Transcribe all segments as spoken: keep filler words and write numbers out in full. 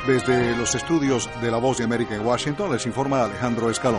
Desde los estudios de La Voz de América en Washington, les informa Alejandro Escalón.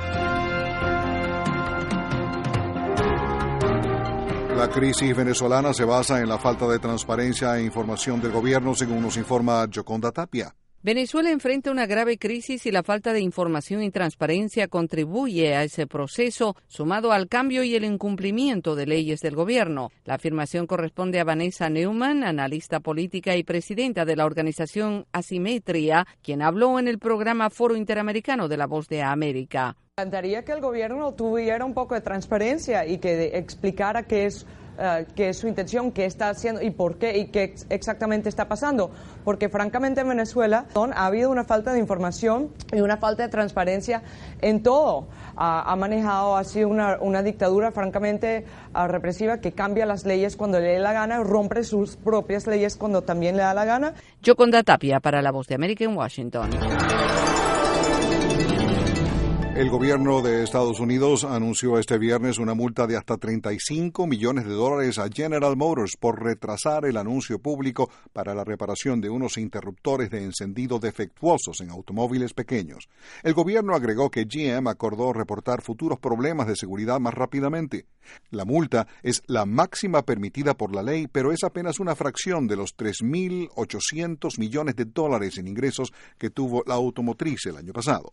La crisis venezolana se basa en la falta de transparencia e información del gobierno, según nos informa Yoconda Tapia. Venezuela enfrenta una grave crisis y la falta de información y transparencia contribuye a ese proceso, sumado al cambio y el incumplimiento de leyes del gobierno. La afirmación corresponde a Vanessa Neumann, analista política y presidenta de la organización Asimetria, quien habló en el programa Foro Interamericano de La Voz de América. Me encantaría que el gobierno tuviera un poco de transparencia y que explicara qué es Uh, qué es su intención, qué está haciendo y por qué y qué ex- exactamente está pasando. Porque francamente en Venezuela ha habido una falta de información y una falta de transparencia en todo. Uh, ha manejado así una, una dictadura francamente uh, represiva que cambia las leyes cuando le dé la gana, rompe sus propias leyes cuando también le da la gana. Yoconda Tapia para La Voz de América en Washington. El gobierno de Estados Unidos anunció este viernes una multa de hasta treinta y cinco millones de dólares a General Motors por retrasar el anuncio público para la reparación de unos interruptores de encendido defectuosos en automóviles pequeños. El gobierno agregó que G M acordó reportar futuros problemas de seguridad más rápidamente. La multa es la máxima permitida por la ley, pero es apenas una fracción de los tres mil ochocientos millones de dólares en ingresos que tuvo la automotriz el año pasado.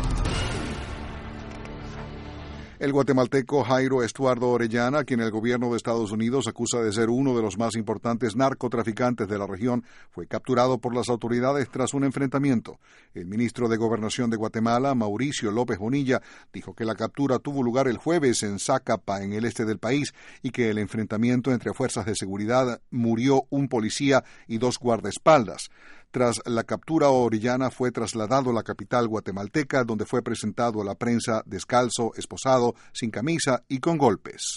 El guatemalteco Jairo Estuardo Orellana, a quien el gobierno de Estados Unidos acusa de ser uno de los más importantes narcotraficantes de la región, fue capturado por las autoridades tras un enfrentamiento. El ministro de Gobernación de Guatemala, Mauricio López Bonilla, dijo que la captura tuvo lugar el jueves en Zacapa, en el este del país, y que el enfrentamiento entre fuerzas de seguridad murió un policía y dos guardaespaldas. Tras la captura, Orellana fue trasladado a la capital guatemalteca, donde fue presentado a la prensa descalzo, esposado, sin camisa y con golpes.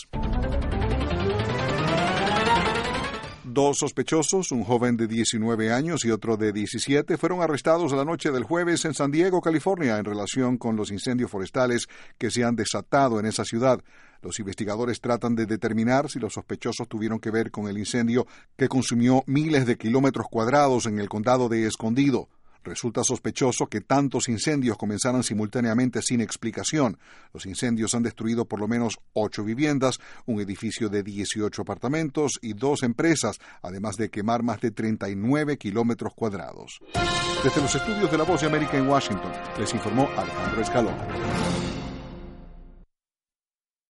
Dos sospechosos, un joven de diecinueve años y otro de diecisiete, fueron arrestados la noche del jueves en San Diego, California, en relación con los incendios forestales que se han desatado en esa ciudad. Los investigadores tratan de determinar si los sospechosos tuvieron que ver con el incendio que consumió miles de kilómetros cuadrados en el condado de Escondido. Resulta sospechoso que tantos incendios comenzaran simultáneamente sin explicación. Los incendios han destruido por lo menos ocho viviendas, un edificio de dieciocho apartamentos y dos empresas, además de quemar más de treinta y nueve kilómetros cuadrados. Desde los estudios de La Voz de América en Washington, les informó Alejandro Escalón.